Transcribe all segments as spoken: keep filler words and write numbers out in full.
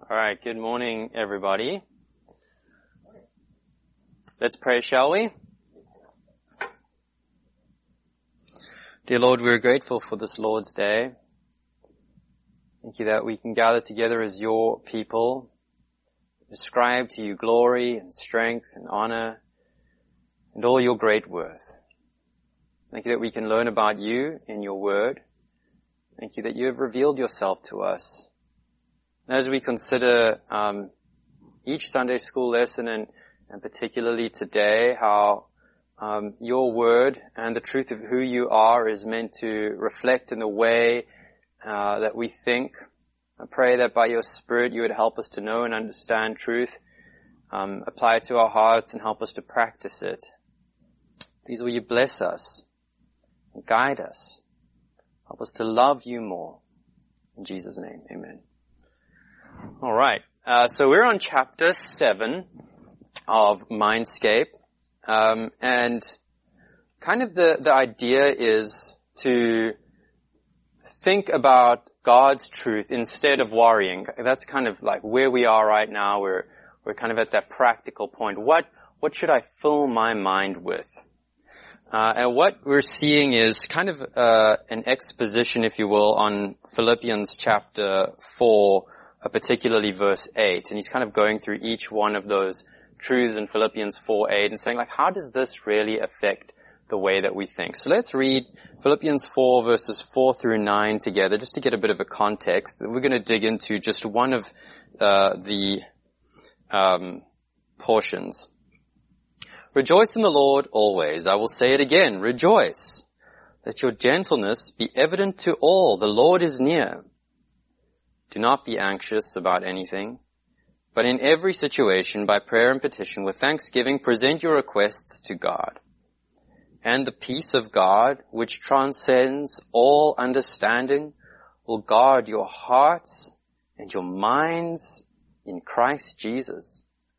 All right, good morning, everybody. Let's pray, shall we? Dear Lord, we're grateful for this Lord's Day. Thank you that we can gather together as your people, ascribe to you glory and strength and honor and all your great worth. Thank you that we can learn about you in your word. Thank you that you have revealed yourself to us. And as we consider um, each Sunday school lesson, and, and particularly today, how um, your word and the truth of who you are is meant to reflect in the way uh, that we think, I pray that by your Spirit you would help us to know and understand truth, um, apply it to our hearts, and help us to practice it. Please will you bless us and guide us. Help us to love you more. In Jesus' name, amen. All right. Uh, so we're on chapter seven of Mindscape. Um, and kind of the, the idea is to think about God's truth instead of worrying. That's kind of like where we are right now. We're, we're kind of at that practical point. What, what should I fill my mind with? Uh, and what we're seeing is kind of, uh, an exposition, if you will, on Philippians chapter four, uh, particularly verse eight. And he's kind of going through each one of those truths in Philippians four eight and saying, like, how does this really affect the way that we think? So let's read Philippians four verses four through nine together, just to get a bit of a context. We're going to dig into just one of, uh, the, um, portions. Rejoice in the Lord always. I will say it again. Rejoice. Let your gentleness be evident to all. The Lord is near. Do not be anxious about anything, but in every situation, by prayer and petition, with thanksgiving, present your requests to God. And the peace of God, which transcends all understanding, will guard your hearts and your minds in Christ Jesus.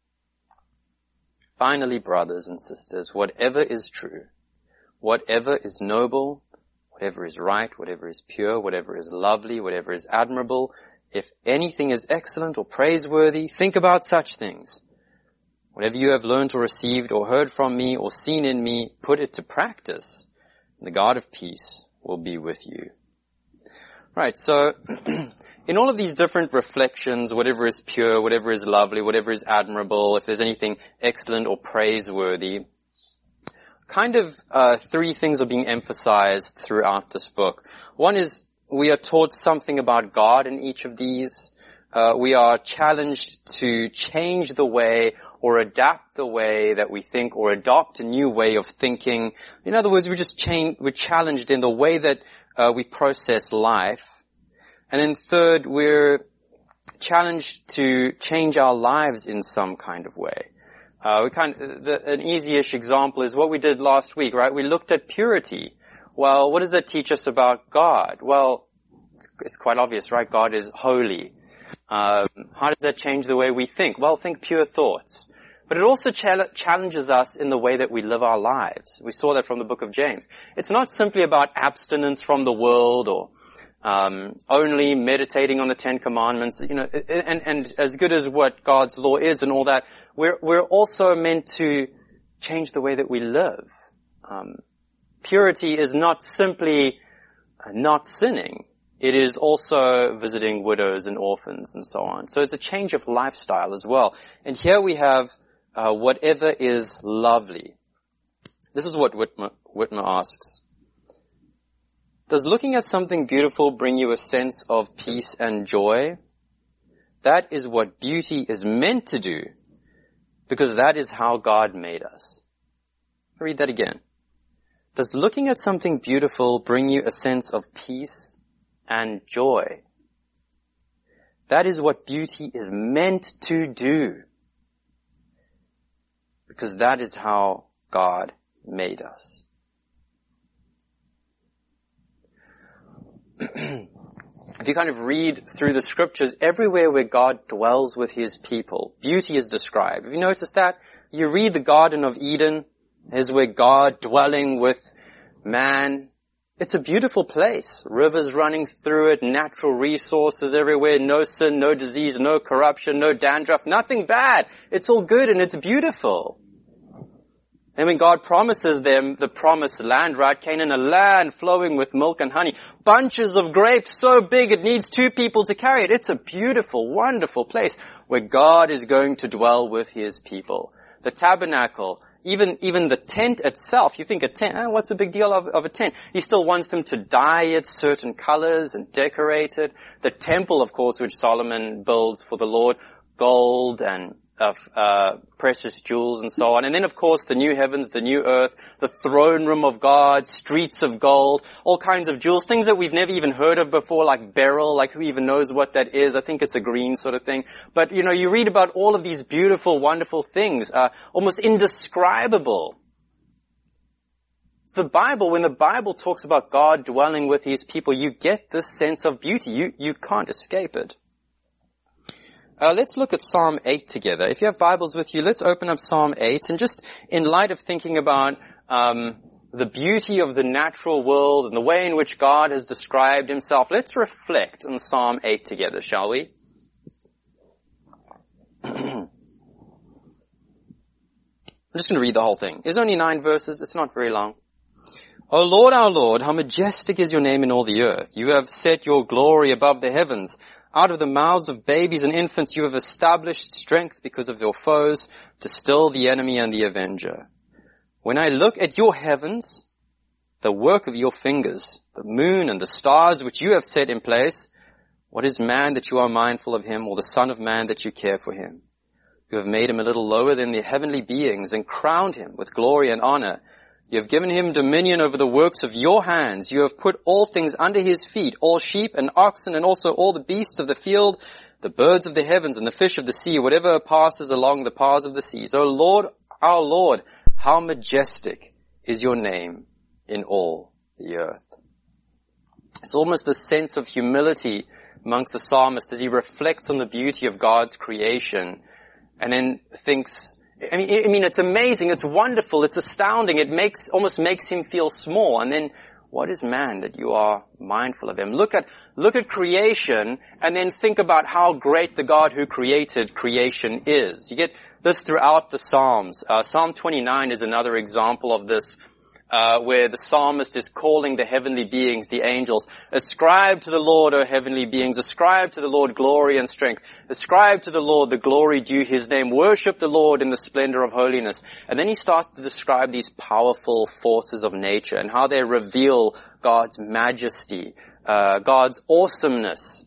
Finally, brothers and sisters, whatever is true, whatever is noble, whatever is right, whatever is pure, whatever is lovely, whatever is admirable, if anything is excellent or praiseworthy, think about such things. Whatever you have learned or received or heard from me or seen in me, put it to practice, and the God of peace will be with you. Right, so in all of these different reflections, whatever is pure, whatever is lovely, whatever is admirable, if there's anything excellent or praiseworthy, kind of uh three things are being emphasized throughout this book. One is we are taught something about God in each of these. Uh we are challenged to change the way or adapt the way that we think, or adopt a new way of thinking. In other words, we're just change, we're challenged in the way that uh, we process life. And then third, we're challenged to change our lives in some kind of way. Uh, we kind of, the, an easy-ish example is what we did last week, right? We looked at purity. Well, what does that teach us about God? Well, it's, it's quite obvious, right? God is holy. Um, how does that change the way we think? Well, think pure thoughts. But it also chal- challenges us in the way that we live our lives. We saw that from the book of James. It's not simply about abstinence from the world, or um only meditating on the Ten Commandments, you know, and, and as good as what God's law is and all that, we're, we're also meant to change the way that we live. Um Purity is not simply not sinning. It is also visiting widows and orphans and so on. So it's a change of lifestyle as well. And here we have uh, whatever is lovely. This is what Whitmer, Whitmer asks. Does looking at something beautiful bring you a sense of peace and joy? That is what beauty is meant to do, because that is how God made us. I'll read that again. Does looking at something beautiful bring you a sense of peace and joy? That is what beauty is meant to do, because that is how God made us. If you kind of read through the scriptures, everywhere where God dwells with his people, beauty is described. Have you noticed that? You read the Garden of Eden, is where God dwelling with man, It's a beautiful place. Rivers running through it, natural resources everywhere, no sin, no disease, no corruption, no dandruff, nothing bad. It's all good and it's beautiful. And when God promises them the promised land, right? Canaan, a land flowing with milk and honey. Bunches of grapes so big it needs two people to carry it. It's a beautiful, wonderful place where God is going to dwell with His people. The tabernacle, even, even the tent itself, you think a tent, eh, what's the big deal of, of a tent? He still wants them to dye it certain colors and decorate it. The temple, of course, which Solomon builds for the Lord, gold and of uh precious jewels and so on. And then, of course, the new heavens, the new earth, the throne room of God, streets of gold, all kinds of jewels, things that we've never even heard of before, like beryl, like who even knows what that is? I think it's a green sort of thing. But, you know, you read about all of these beautiful, wonderful things, uh almost indescribable. So the Bible, when the Bible talks about God dwelling with His people, you get this sense of beauty. You, you can't escape it. Uh, let's look at Psalm eight together. If you have Bibles with you, let's open up Psalm eight, and just in light of thinking about um the beauty of the natural world and the way in which God has described Himself, let's reflect on Psalm eight together, shall we? I'm just going to read the whole thing. There's only nine verses. It's not very long. O Lord, our Lord, how majestic is your name in all the earth. You have set your glory above the heavens. Out of the mouths of babies and infants you have established strength because of your foes, to still the enemy and the avenger. When I look at your heavens, the work of your fingers, the moon and the stars which you have set in place, what is man that you are mindful of him, or the son of man that you care for him? You have made him a little lower than the heavenly beings and crowned him with glory and honor. You have given him dominion over the works of your hands. You have put all things under his feet, all sheep and oxen, and also all the beasts of the field, the birds of the heavens and the fish of the sea, whatever passes along the paths of the seas. O Lord, our Lord, how majestic is your name in all the earth. It's almost the sense of humility amongst the psalmist as he reflects on the beauty of God's creation and then thinks, I mean, I mean, it's amazing, it's wonderful, it's astounding, it makes, almost makes him feel small. And then, what is man that you are mindful of him? Look at, look at creation and then think about how great the God who created creation is. You get this throughout the Psalms. Uh, Psalm twenty-nine is another example of this, uh, where the psalmist is calling the heavenly beings, the angels, ascribe to the Lord, O heavenly beings, ascribe to the Lord glory and strength, ascribe to the Lord the glory due his name, worship the Lord in the splendor of holiness. And then he starts to describe these powerful forces of nature and how they reveal God's majesty, uh, God's awesomeness,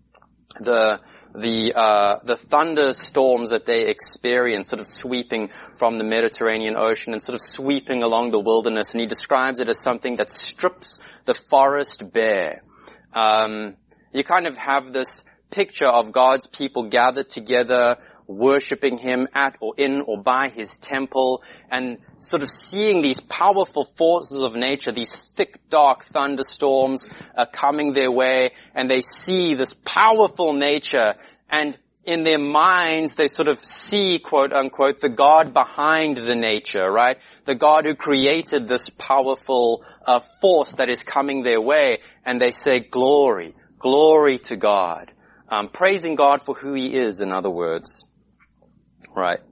the the uh the thunderstorms that they experience sort of sweeping from the Mediterranean Ocean and sort of sweeping along the wilderness, and he describes it as something that strips the forest bare. Um you kind of have this picture of God's people gathered together, worshipping him at or in or by his temple, and sort of seeing these powerful forces of nature, these thick, dark thunderstorms uh, coming their way, and they see this powerful nature, and in their minds they sort of see, quote unquote, the God behind the nature, right? The God who created this powerful uh, force that is coming their way, and they say, glory, glory to God. Um, praising God for who he is, in other words. Right.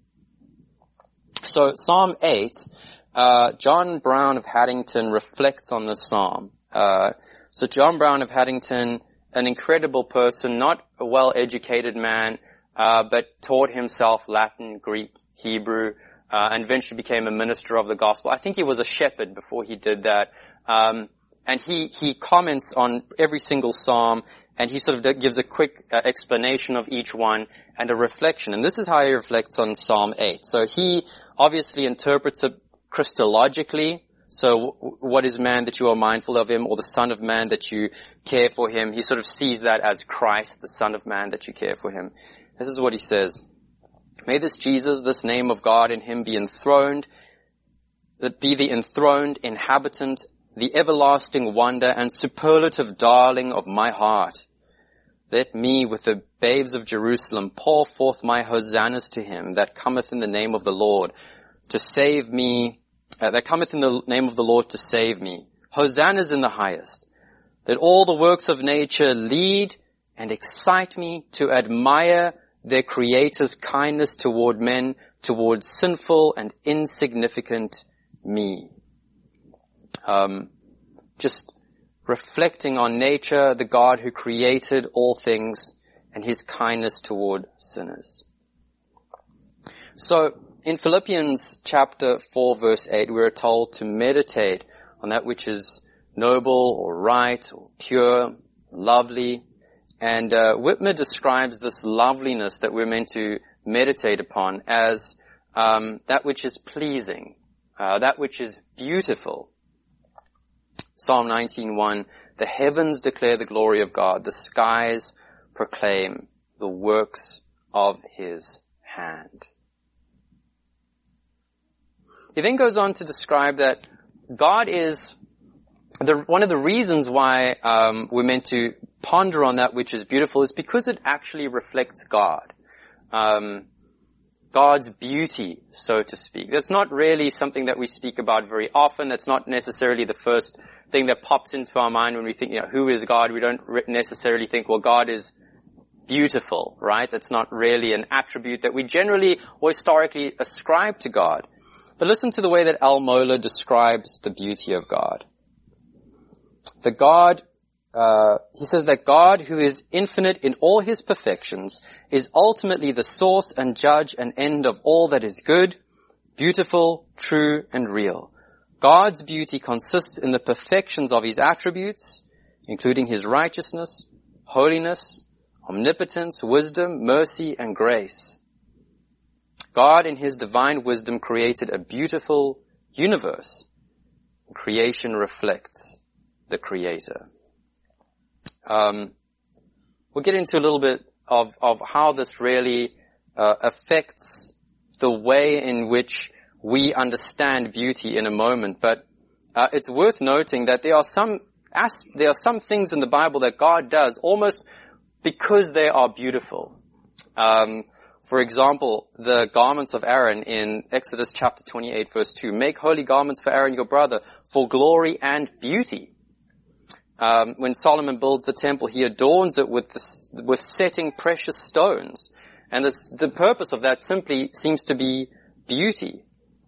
So Psalm eight, uh, John Brown of Haddington reflects on this psalm. Uh, so John Brown of Haddington, an incredible person, not a well-educated man, uh, but taught himself Latin, Greek, Hebrew, uh, and eventually became a minister of the gospel. I think he was a shepherd before he did that. Um, and he, he comments on every single psalm, and he sort of gives a quick uh, explanation of each one and a reflection. And this is how he reflects on Psalm eight. So he obviously interprets it Christologically. So what is man that you are mindful of him, or the Son of Man that you care for him? He sort of sees that as Christ, the Son of Man that you care for him. This is what he says. May this Jesus, this name of God in him, be enthroned, that be the enthroned inhabitant, the everlasting wonder and superlative darling of my heart. Let me, with the babes of Jerusalem, pour forth my hosannas to him that cometh in the name of the Lord to save me, uh, that cometh in the name of the Lord to save me. Hosannas in the highest. Let all the works of nature lead and excite me to admire their Creator's kindness toward men, toward sinful and insignificant me. Um, just reflecting on nature, the God who created all things, and his kindness toward sinners. So, in Philippians chapter four verse eight, we are told to meditate on that which is noble or right or pure, lovely. And uh, Whitmer describes this loveliness that we're meant to meditate upon as um, that which is pleasing, uh, that which is beautiful. Psalm nineteen one, the heavens declare the glory of God, the skies proclaim the works of his hand. He then goes on to describe that God is the, one of the reasons why um, we're meant to ponder on that which is beautiful is because it actually reflects God. Um, God's beauty, so to speak. That's not really something that we speak about very often. That's not necessarily the first thing that pops into our mind when we think, you know, who is God? We don't necessarily think, well, God is beautiful, right? That's not really an attribute that we generally or historically ascribe to God. But listen to the way that Al Mohler describes the beauty of God. The God, uh, he says that God, who is infinite in all his perfections, is ultimately the source and judge and end of all that is good, beautiful, true, and real. God's beauty consists in the perfections of his attributes, including his righteousness, holiness, omnipotence, wisdom, mercy, and grace. God in his divine wisdom created a beautiful universe. Creation reflects the Creator. Um, we'll get into a little bit of, of how this really uh, affects the way in which we understand beauty in a moment, but uh, it's worth noting that there are some as- there are some things in the Bible that God does almost because they are beautiful. Um, for example, the garments of Aaron in Exodus chapter twenty-eight verse two. Make holy garments for Aaron your brother for glory and beauty. Um, when Solomon builds the temple, he adorns it with the, with setting precious stones. And this, the purpose of that simply seems to be beauty.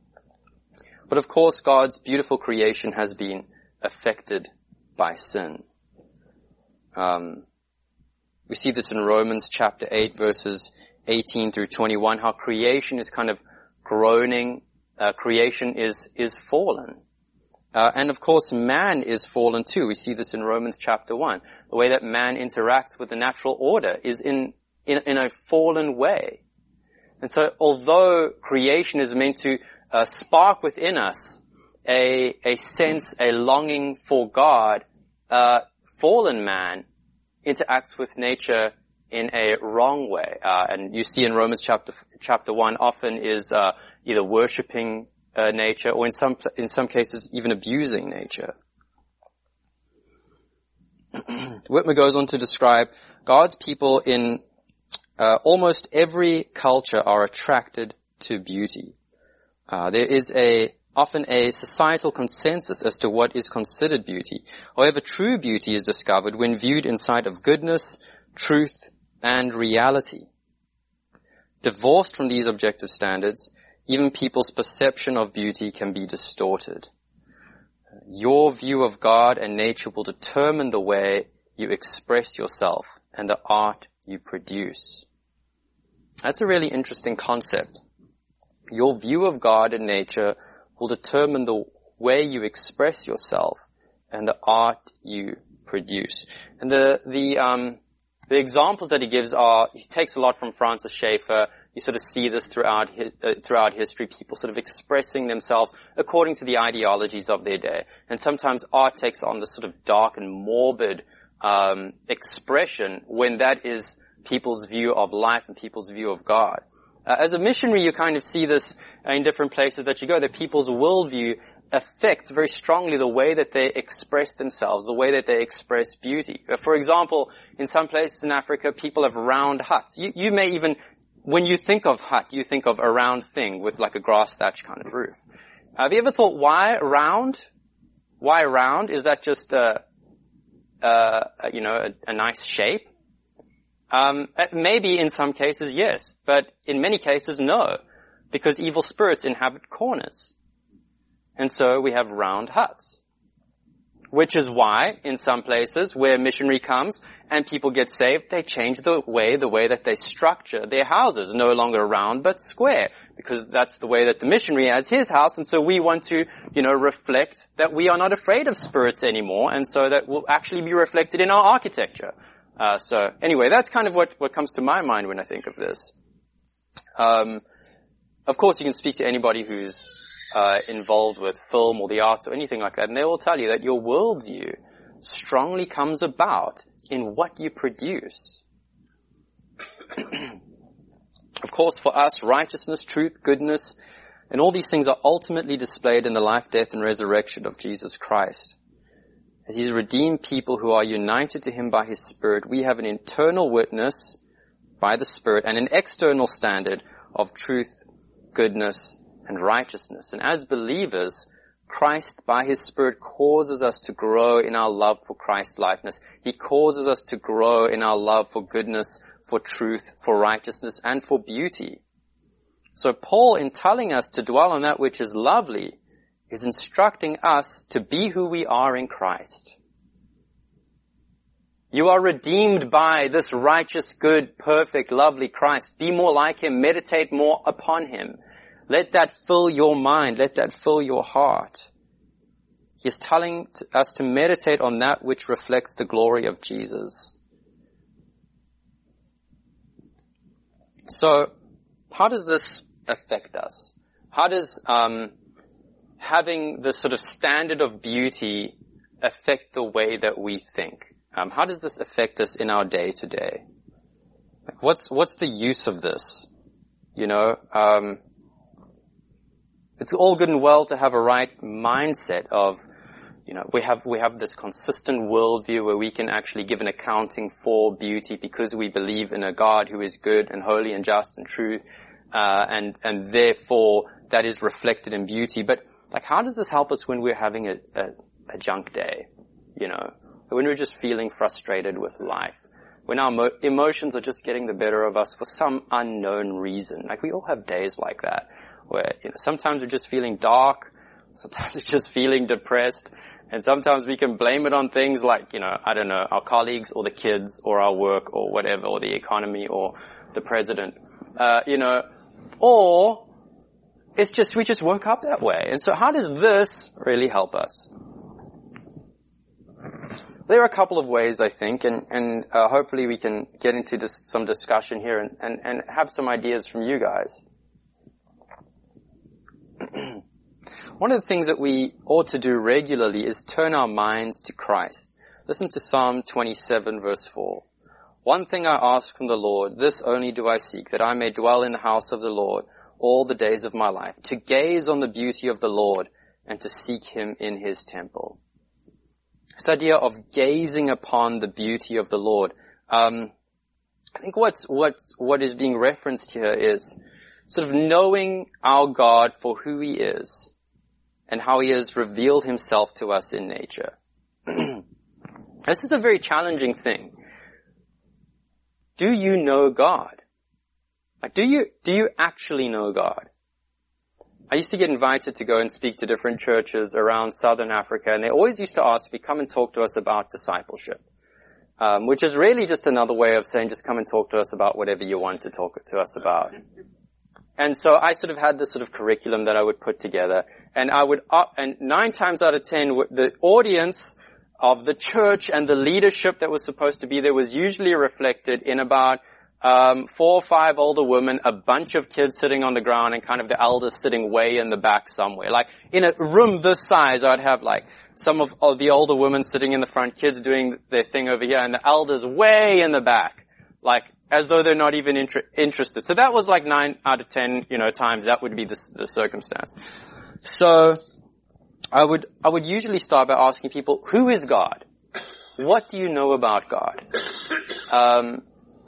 But of course, God's beautiful creation has been affected by sin. Um, we see this in Romans chapter eight, verses eighteen through twenty-one, how creation is kind of groaning. Uh, creation is, is fallen. Uh, and of course, man is fallen too. We see this in Romans chapter one. The way that man interacts with the natural order is in, in, in a fallen way. And so, although creation is meant to uh, spark within us a, a sense, a longing for God, uh, fallen man interacts with nature in a wrong way. Uh, and you see in Romans chapter, chapter one often is, uh, either worshipping Uh, nature, or in some in some cases even abusing nature. Whitmer goes on to describe God's people in uh, almost every culture are attracted to beauty. Uh, there is a often a societal consensus as to what is considered beauty. However, true beauty is discovered when viewed in sight of goodness, truth, and reality. Divorced from these objective standards, even people's perception of beauty can be distorted. Your view of God and nature will determine the way you express yourself and the art you produce. That's a really interesting concept. Your view of God and nature will determine the way you express yourself and the art you produce. And the, the, um, the examples that he gives are, he takes a lot from Francis Schaeffer. You sort of see this throughout uh, throughout history, people sort of expressing themselves according to the ideologies of their day. And sometimes art takes on this sort of dark and morbid um expression when that is people's view of life and people's view of God. Uh, as a missionary, you kind of see this in different places that you go, that people's worldview affects very strongly the way that they express themselves, the way that they express beauty. Uh, for example, in some places in Africa, people have round huts. You, you may even... When you think of hut, you think of a round thing with like a grass thatch kind of roof. Uh, have you ever thought, why round? Why round? Is that just a, a you know, a, a nice shape? Um, maybe in some cases, yes, but in many cases, no, because evil spirits inhabit corners. And so we have round huts. Which is why, in some places where missionary comes and people get saved, they change the way, the way that they structure their houses, no longer round but square, because that's the way that the missionary has his house, and so we want to, you know, reflect that we are not afraid of spirits anymore, and so that will actually be reflected in our architecture. Uh, so anyway, that's kind of what, what comes to my mind when I think of this. Um, of course you can speak to anybody who's Uh, involved with film or the arts or anything like that, and they will tell you that your worldview strongly comes about in what you produce. Of course, for us, righteousness, truth, goodness, and all these things are ultimately displayed in the life, death, and resurrection of Jesus Christ. As He's redeemed people who are united to Him by His Spirit, we have an internal witness by the Spirit and an external standard of truth, goodness, and righteousness. And as believers, Christ by His Spirit causes us to grow in our love for Christ's likeness. He causes us to grow in our love for goodness, for truth, for righteousness, and for beauty. So Paul, in telling us to dwell on that which is lovely, is instructing us to be who we are in Christ. You are redeemed by this righteous, good, perfect, lovely Christ. Be more like Him. Meditate more upon Him. Let that fill your mind. Let that fill your heart. He is telling us to meditate on that which reflects the glory of Jesus. So, how does this affect us? How does um, having this sort of standard of beauty affect the way that we think? Um, how does this affect us in our day-to-day? Like, what's what's the use of this? You know, um, it's all good and well to have a right mindset of, you know, we have we have this consistent worldview where we can actually give an accounting for beauty because we believe in a God who is good and holy and just and true, uh, and and therefore that is reflected in beauty. But like, how does this help us when we're having a, a, a junk day? You know, when we're just feeling frustrated with life, when our mo- emotions are just getting the better of us for some unknown reason. Like, we all have days like that, where, you know, sometimes we're just feeling dark, sometimes we're just feeling depressed, and sometimes we can blame it on things like, you know, I don't know, our colleagues or the kids or our work or whatever, or the economy or the president, uh, you know, or it's just, we just woke up that way. And so how does this really help us? There are a couple of ways, I think, and, and uh, hopefully we can get into just some discussion here and, and, and have some ideas from you guys. One of the things that we ought to do regularly is turn our minds to Christ. Listen to Psalm twenty-seven, verse four. One thing I ask from the Lord, this only do I seek, that I may dwell in the house of the Lord all the days of my life, to gaze on the beauty of the Lord and to seek Him in His temple. This idea of gazing upon the beauty of the Lord. Um, I think what's, what's, what is being referenced here is sort of knowing our God for who He is and how He has revealed Himself to us in nature. This is a very challenging thing. Do you know God? Like, do you, do you actually know God? I used to get invited to go and speak to different churches around Southern Africa, and they always used to ask me, come and talk to us about discipleship. Um, which is really just another way of saying, just come and talk to us about whatever you want to talk to us about. And so I sort of had this sort of curriculum that I would put together, and I would, uh, and nine times out of ten, the audience of the church and the leadership that was supposed to be there was usually reflected in about um four or five older women, a bunch of kids sitting on the ground, and kind of the elders sitting way in the back somewhere. Like, in a room this size, I'd have like some of, of the older women sitting in the front, kids doing their thing over here, and the elders way in the back, like as though they're not even inter- interested. So that was like nine out of ten, you know, times that would be the, the circumstance. So I would, I would usually start by asking people, who is God? What do you know about God? Um,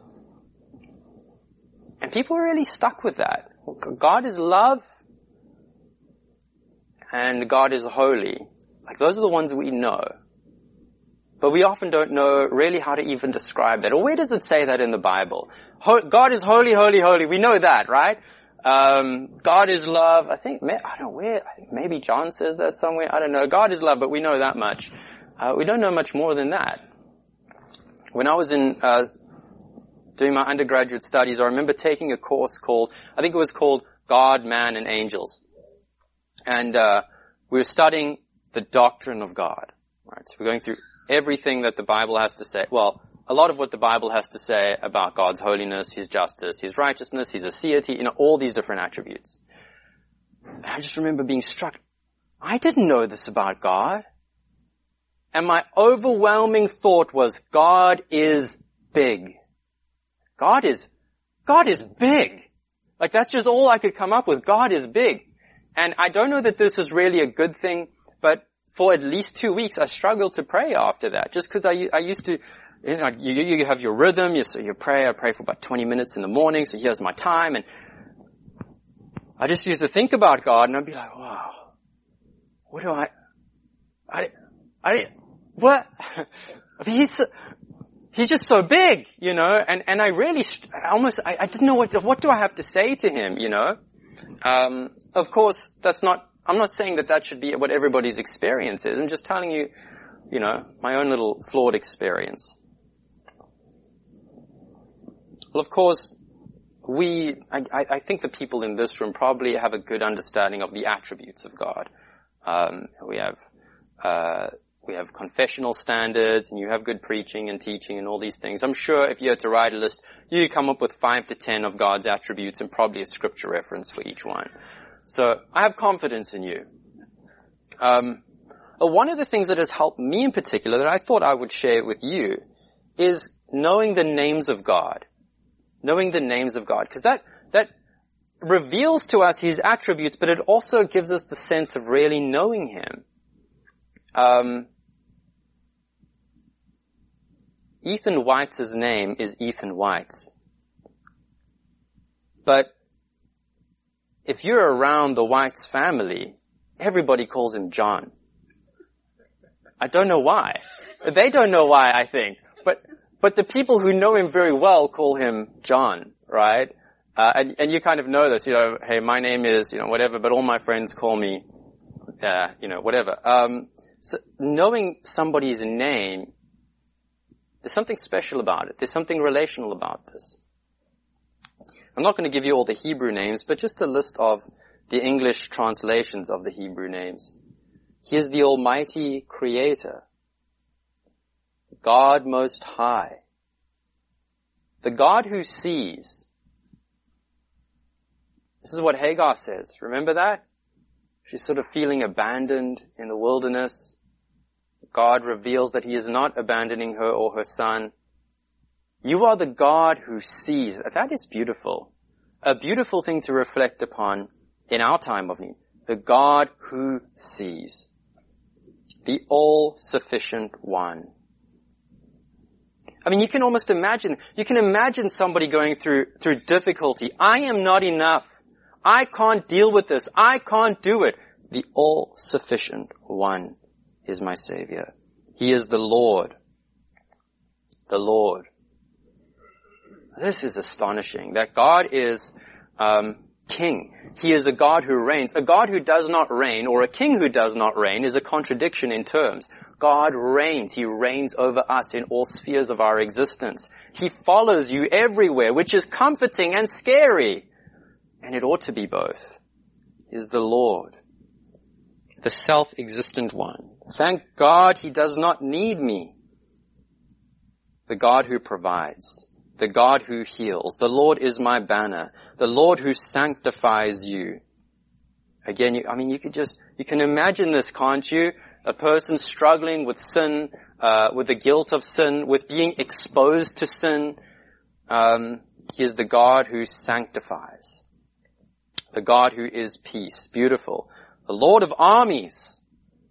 and people were really stuck with that. God is love, and God is holy. Like those are the ones we know. But we often don't know really how to even describe that. Or where does it say that in the Bible? Ho- God is holy, holy, holy. We know that, right? Um, God is love. I think, I don't know where, I think maybe John says that somewhere. I don't know. God is love, but we know that much. Uh, we don't know much more than that. When I was in, uh, doing my undergraduate studies, I remember taking a course called, I think it was called God, Man, and Angels. And, uh, we were studying the doctrine of God. Right? So we're going through everything that the Bible has to say. Well, a lot of what the Bible has to say about God's holiness, His justice, His righteousness, His aseity, you know, all these different attributes. And I just remember being struck. I didn't know this about God. And my overwhelming thought was, God is big. God is, God is big. Like that's just all I could come up with. God is big. And I don't know that this is really a good thing, but for at least two weeks, I struggled to pray after that. Just because I, I used to, you know, you, you have your rhythm, you, so you pray, I pray for about twenty minutes in the morning, so here's my time, and I just used to think about God, and I'd be like, wow, what do I, I, I, what? I mean, he's, he's just so big, you know, and, and I really, I almost, I, I didn't know what, what do I have to say to him, you know? Um, of course, that's not, I'm not saying that that should be what everybody's experience is. I'm just telling you, you know, my own little flawed experience. Well, of course, we, I, I think the people in this room probably have a good understanding of the attributes of God. Um, we have, uh, we have confessional standards, and you have good preaching and teaching and all these things. I'm sure if you had to write a list, you could come up with five to ten of God's attributes and probably a scripture reference for each one. So I have confidence in you. Um, one of the things that has helped me in particular that I thought I would share with you is knowing the names of God. Knowing the names of God. Because that, that reveals to us His attributes, but it also gives us the sense of really knowing Him. Um, Ethan White's name is Ethan White. But if you're around the White's family, everybody calls him John. I don't know why. They don't know why, I think. But, but the people who know him very well call him John, right? Uh, and, and you kind of know this, you know, hey, my name is, you know, whatever, but all my friends call me, uh, you know, whatever. Um, so knowing somebody's name, there's something special about it. There's something relational about this. I'm not going to give you all the Hebrew names, but just a list of the English translations of the Hebrew names. He is the Almighty Creator, God Most High, the God who sees. This is what Hagar says. Remember that? She's sort of feeling abandoned in the wilderness. God reveals that He is not abandoning her or her son. You are the God who sees. That is beautiful. A beautiful thing to reflect upon in our time of need. The God who sees. The all-sufficient one. I mean, you can almost imagine, you can imagine somebody going through, through difficulty. I am not enough. I can't deal with this. I can't do it. The all-sufficient one is my Savior. He is the Lord. The Lord. This is astonishing, that God is um, king. He is a God who reigns. A God who does not reign, or a king who does not reign, is a contradiction in terms. God reigns. He reigns over us in all spheres of our existence. He follows you everywhere, which is comforting and scary. And it ought to be both. He is the Lord, the self-existent one. Thank God He does not need me. The God who provides. The God who heals. The Lord is my banner. The Lord who sanctifies you. Again, you, I mean, you could just, you can imagine this, can't you? A person struggling with sin, uh, with the guilt of sin, with being exposed to sin. Um, he is the God who sanctifies. The God who is peace. Beautiful. The Lord of armies.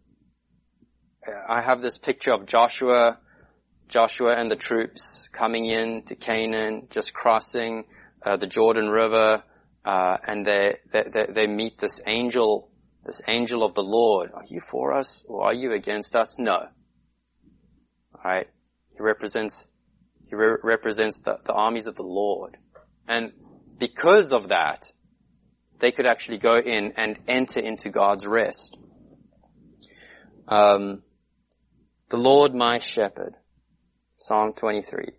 I have this picture of Joshua, Joshua and the troops coming in to Canaan, just crossing uh, the Jordan River, uh, and they, they they meet this angel this angel of the Lord, are you for us or are you against us? No. Alright? He represents, he re- represents the, the armies of the Lord. And because of that, they could actually go in and enter into God's rest. Um, the Lord my shepherd. Psalm twenty-three.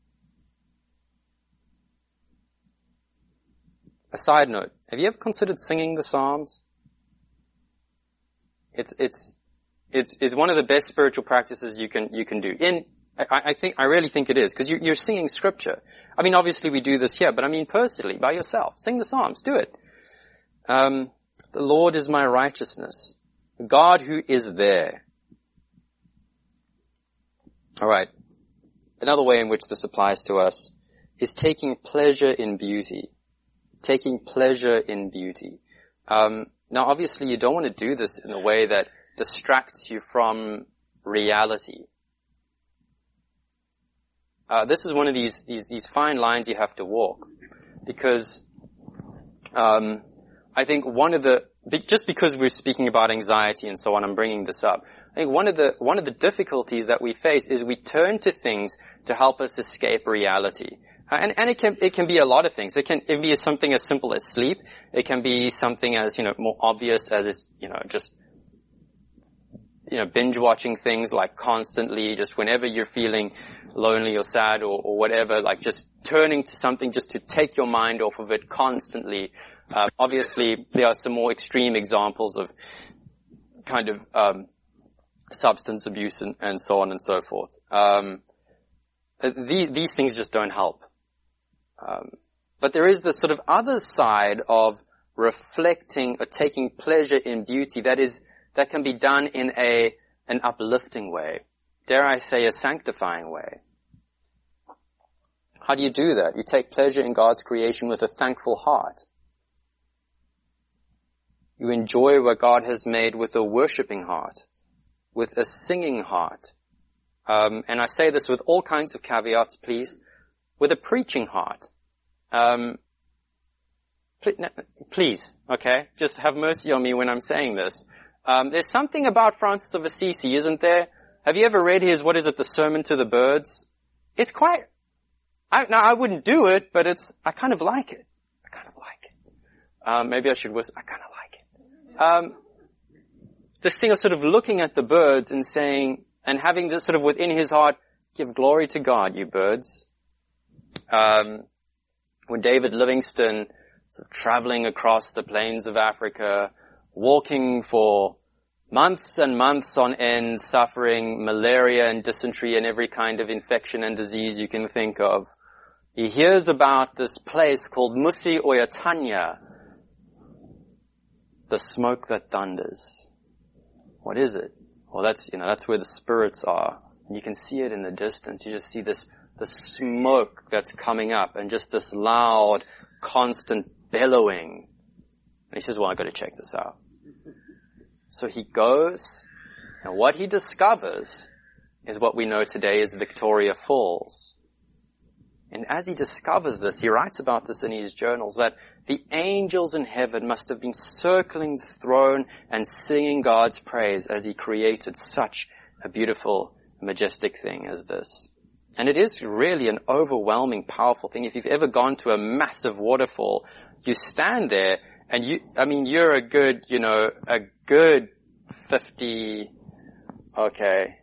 A side note, have you ever considered singing the Psalms? It's, it's, it's, it's one of the best spiritual practices you can, you can do. In, I, I think, I really think it is, because you're, you're singing scripture. I mean, obviously we do this here, but I mean personally, by yourself. Sing the Psalms, do it. Um, the Lord is my righteousness. God who is there. Alright. Another way in which this applies to us is taking pleasure in beauty. Taking pleasure in beauty. Um, now obviously you don't want to do this in a way that distracts you from reality. Uh, this is one of these, these, these fine lines you have to walk. Because, um, I think one of the, just because we're speaking about anxiety and so on, I'm bringing this up. I think one of the, one of the difficulties that we face is we turn to things to help us escape reality. And, and it can, it can be a lot of things. It can, it can be something as simple as sleep. It can be something as, you know, more obvious as is, you know, just, you know, binge watching things like constantly, just whenever you're feeling lonely or sad or, or whatever, like just turning to something just to take your mind off of it constantly. Uh, obviously there are some more extreme examples of kind of, um, substance abuse and, and so on and so forth. Um, these, these things just don't help. Um, but there is this sort of other side of reflecting or taking pleasure in beauty that is, that can be done in a, an uplifting way. Dare I say a sanctifying way. How do you do that? You take pleasure in God's creation with a thankful heart. You enjoy what God has made with a worshiping heart, with a singing heart. Um, and I say this with all kinds of caveats, please. With a preaching heart. Um, please, okay? Just have mercy on me when I'm saying this. Um, there's something about Francis of Assisi, isn't there? Have you ever read his, what is it, the Sermon to the Birds? It's quite, I, now I wouldn't do it, but it's, I kind of like it. I kind of like it. Um, maybe I should whisper, I kind of like it. Um, this thing of sort of looking at the birds and saying, and having this sort of within his heart, give glory to God, you birds. Um, when David Livingstone, sort of traveling across the plains of Africa, walking for months and months on end, suffering malaria and dysentery and every kind of infection and disease you can think of, he hears about this place called Musi Oyatanya, the smoke that thunders. What is it? Well, that's, you know, that's where the spirits are. And you can see it in the distance. You just see this, the smoke that's coming up and just this loud, constant bellowing. And he says, well, I've got to check this out. So he goes, and what he discovers is what we know today as Victoria Falls. And as he discovers this, he writes about this in his journals, that the angels in heaven must have been circling the throne and singing God's praise as he created such a beautiful, majestic thing as this. And it is really an overwhelming, powerful thing. If you've ever gone to a massive waterfall, you stand there and you, I mean, you're a good, you know, a good fifty, okay,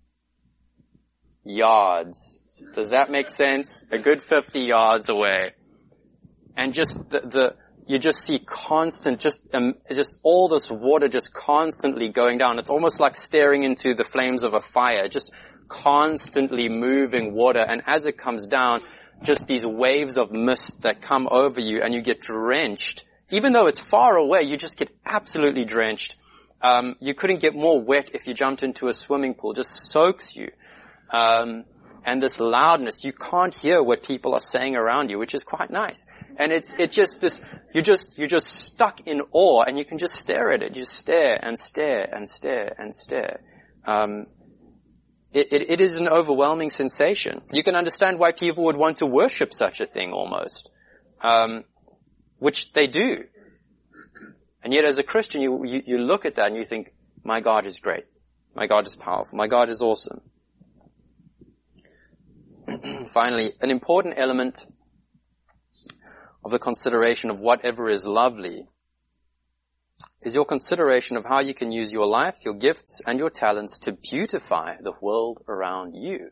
yards. Does that make sense? A good fifty yards away. And just the, the you just see constant, just, um, just all this water just constantly going down. It's almost like staring into the flames of a fire, just constantly moving water. And as it comes down, just these waves of mist that come over you and you get drenched. Even though it's far away, you just get absolutely drenched. Um, you couldn't get more wet if you jumped into a swimming pool. It just soaks you. Um, and this loudness, you can't hear what people are saying around you, which is quite nice. And it's, it's just this, you just, you're just stuck in awe and you can just stare at it. You just stare and stare and stare and stare. Um, it, it, it is an overwhelming sensation. You can understand why people would want to worship such a thing almost. Um, which they do. And yet as a Christian, you, you, you look at that and you think, my God is great. My God is powerful. My God is awesome. Finally, an important element of the consideration of whatever is lovely is your consideration of how you can use your life, your gifts, and your talents to beautify the world around you.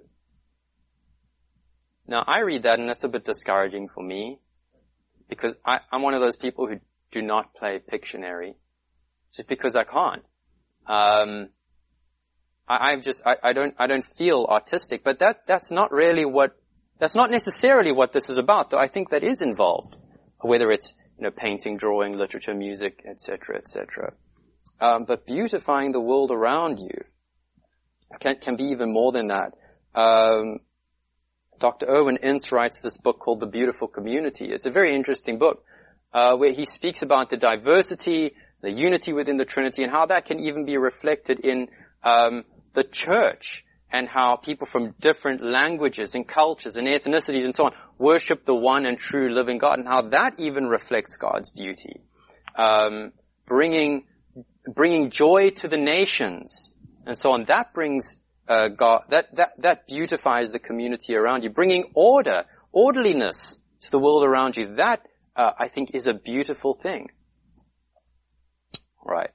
Now, I read that and that's a bit discouraging for me because I, I'm one of those people who do not play Pictionary just because I can't. Um, I, I've just, I, I don't, I don't feel artistic, but that, that's not really what, that's not necessarily what this is about, though I think that is involved. Whether it's, you know, painting, drawing, literature, music, et cetera, et cetera. Um, but beautifying the world around you can, can be even more than that. Um, Doctor Erwin Ince writes this book called The Beautiful Community. It's a very interesting book, uh, where he speaks about the diversity, the unity within the Trinity, and how that can even be reflected in, um, the church, and how people from different languages and cultures and ethnicities and so on worship the one and true living God, and how that even reflects God's beauty. Um, bringing, bringing joy to the nations and so on. That brings, uh, God, that, that, that beautifies the community around you. Bringing order, orderliness to the world around you. That, uh, I think is a beautiful thing. Right.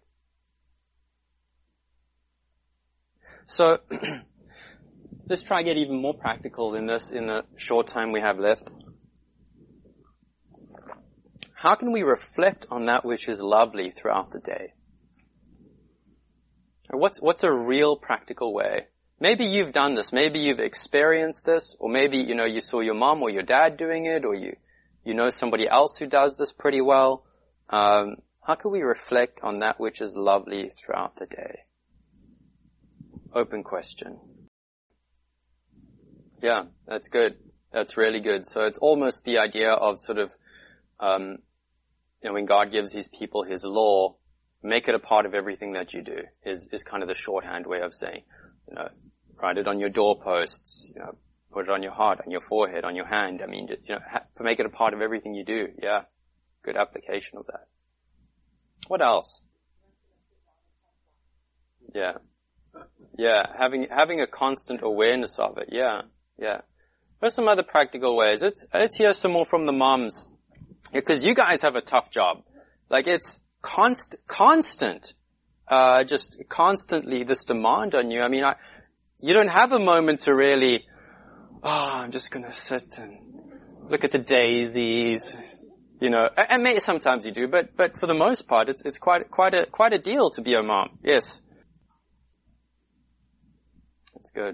So, let's try to get even more practical in this, in the short time we have left. How can we reflect on that which is lovely throughout the day? What's, what's a real practical way? Maybe you've done this, maybe you've experienced this, or maybe, you know, you saw your mom or your dad doing it, or you, you know somebody else who does this pretty well. Um, how can we reflect on that which is lovely throughout the day? Open question. Yeah, that's good. That's really good. So it's almost the idea of sort of, um, you know, when God gives these people His law, make it a part of everything that you do is, is kind of the shorthand way of saying, you know, write it on your doorposts, you know, put it on your heart, on your forehead, on your hand. I mean, you know, ha- make it a part of everything you do. Yeah. Good application of that. What else? Yeah. Yeah. Having, having a constant awareness of it. Yeah. Yeah. There's some other practical ways. Let's, let's hear some more from the moms. Because you guys have a tough job. Like it's const, constant, uh, just constantly this demand on you. I mean, I, you don't have a moment to really, oh, I'm just gonna sit and look at the daisies, you know, and maybe sometimes you do, but, but for the most part, it's, it's quite, quite a, quite a deal to be a mom. Yes. That's good.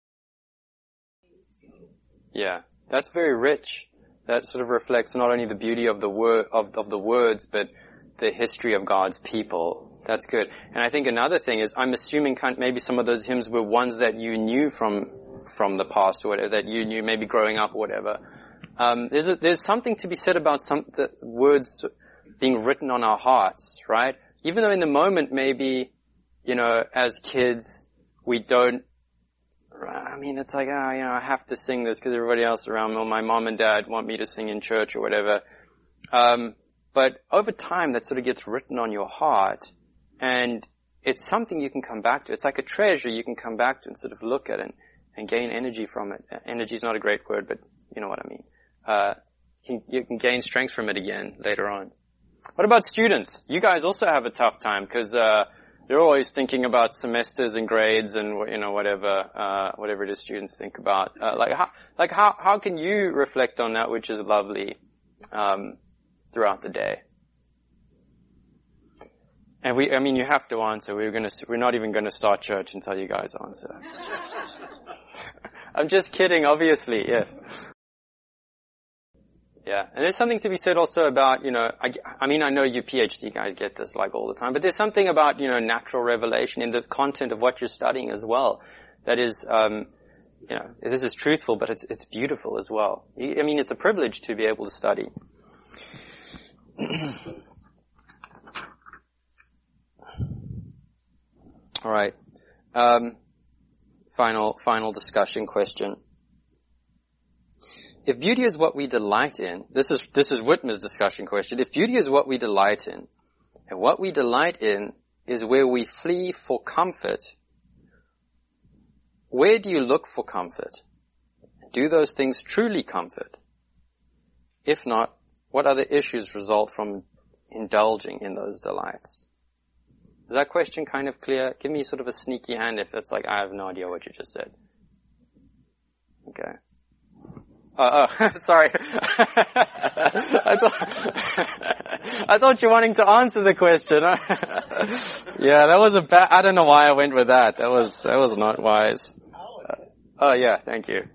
Yeah, that's very rich. That sort of reflects not only the beauty of the word, of, of the words, but the history of God's people. That's good. And I think another thing is, I'm assuming kind of maybe some of those hymns were ones that you knew from, from the past or whatever, that you knew maybe growing up or whatever. Um, there's a, there's something to be said about some, the words being written on our hearts, right? Even though in the moment maybe, you know, as kids, we don't, I mean, it's like, ah, oh, you know, I have to sing this because everybody else around me, or my mom and dad want me to sing in church or whatever. Um, but over time, that sort of gets written on your heart, and it's something you can come back to. It's like a treasure you can come back to and sort of look at it and, and gain energy from it. Energy is not a great word, but you know what I mean. Uh, you can, you can gain strength from it again later on. What about students? You guys also have a tough time because, uh, you're always thinking about semesters and grades and, you know, whatever, uh, whatever it is students think about. Uh, like how, like how, how can you reflect on that which is lovely, um, throughout the day? And we, I mean, you have to answer. We're gonna, we're not even gonna start church until you guys answer. I'm just kidding, obviously, yes. Yeah, and there's something to be said also about, you know, I, I mean, I know you PhD guys get this like all the time, but there's something about, you know, natural revelation in the content of what you're studying as well. That is, um, you know, this is truthful, but it's, it's beautiful as well. I mean, it's a privilege to be able to study. All right. Um, final, final discussion question. If beauty is what we delight in, this is, this is Whitmer's discussion question. If beauty is what we delight in, And what we delight in is where we flee for comfort. Where do you look for comfort? Do those things truly comfort? If not, what other issues result from indulging in those delights? Is that question kind of clear? Give me sort of a sneaky hand if it's like, I have no idea what you just said. Okay. Oh, oh sorry. I thought, I thought you were wanting to answer the question. Yeah, that was a bad, I don't know why I went with that. That was, that was not wise. Uh, oh yeah, thank you.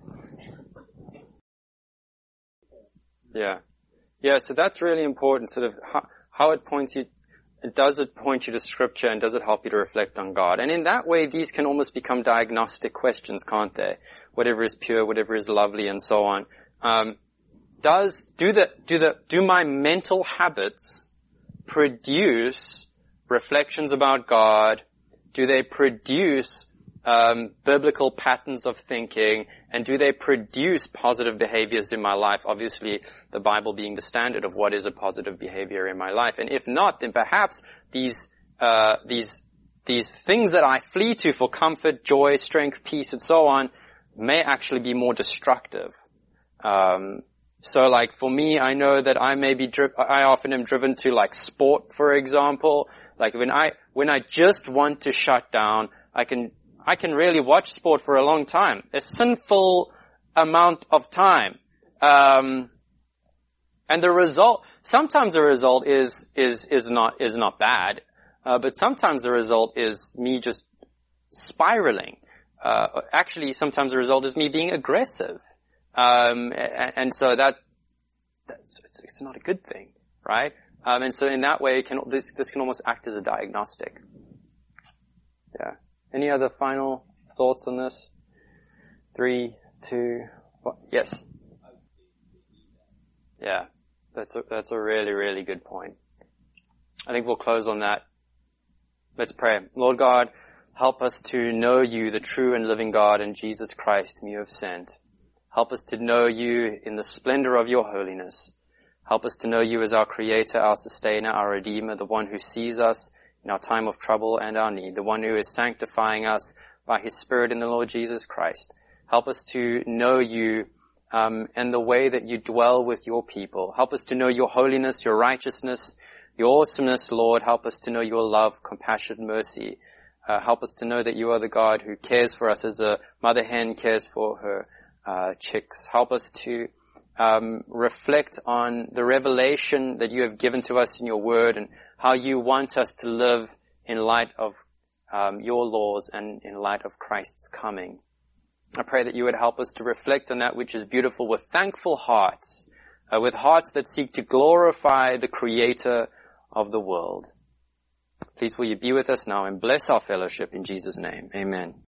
Yeah. Yeah, so that's really important, sort of how, how it points you, does it point you to Scripture and does it help you to reflect on God? And in that way, these can almost become diagnostic questions, can't they? Whatever is pure, whatever is lovely, and so on. Um, does, do the, do the, do my mental habits produce reflections about God? Do they produce, um, biblical patterns of thinking? And do they produce positive behaviors in my life? Obviously, the Bible being the standard of what is a positive behavior in my life. And if not, then perhaps these, uh, these, these things that I flee to for comfort, joy, strength, peace, and so on may actually be more destructive. Um, so like for me, I know that I may be dri- I often am driven to like sport, for example. Like when I, when I just want to shut down, I can, I can really watch sport for a long time. A sinful amount of time. Um, and the result, sometimes the result is, is, is not, is not bad. Uh, but sometimes the result is me just spiraling. Uh, actually, sometimes the result is me being aggressive. Um, and, and so that, that's, it's, it's not a good thing, right? Um, and so in that way, it can, this, this can almost act as a diagnostic. Yeah. Any other final thoughts on this? Three, two, one. Yes. Yeah. That's a, that's a really, really good point. I think we'll close on that. Let's pray. Lord God, help us to know you, the true and living God, and Jesus Christ, whom you have sent. Help us to know you in the splendor of your holiness. Help us to know you as our Creator, our Sustainer, our Redeemer, the one who sees us in our time of trouble and our need, the one who is sanctifying us by his Spirit in the Lord Jesus Christ. Help us to know you um, and the way that you dwell with your people. Help us to know your holiness, your righteousness, your awesomeness, Lord. Help us to know your love, compassion, mercy. Uh, help us to know that you are the God who cares for us as a mother hen cares for her uh chicks. Help us to um reflect on the revelation that you have given to us in your word and how you want us to live in light of um your laws and in light of Christ's coming. I pray that you would help us to reflect on that which is beautiful with thankful hearts, uh, with hearts that seek to glorify the Creator of the world. Please will you be with us now and bless our fellowship in Jesus' name. Amen.